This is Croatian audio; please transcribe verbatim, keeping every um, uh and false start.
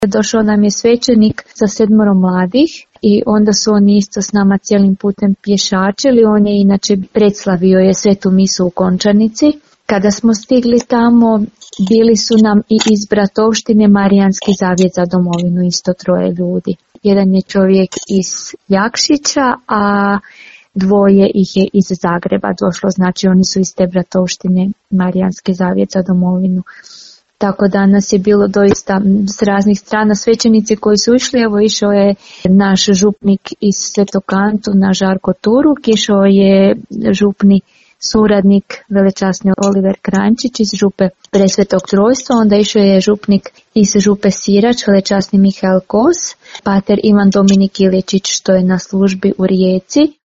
Došao nam je svećenik sa sedmoro mladih i onda su oni isto s nama cijelim putem pješačili. On je inače predslavio je svetu misu u Končanici. Kada smo stigli tamo, bili su nam i iz Bratovštine Marijanski zavjet za domovinu, isto troje ljudi. Jedan je čovjek iz Jakšića, a dvoje ih je iz Zagreba došlo, znači oni su iz te Bratovštine Marijanski zavjet za domovinu. Tako da nas je bilo doista s raznih strana. Svećenici koji su išli, evo išao je naš župnik iz Svetog Antuna Žarko Turuk, išao je župni suradnik velečasni Oliver Krančić iz župe Presvetog Trojstva, onda išao je župnik iz župe Sirač, velečasni Mihael Kos, pater Ivan Dominik Iličić što je na službi u Rijeci,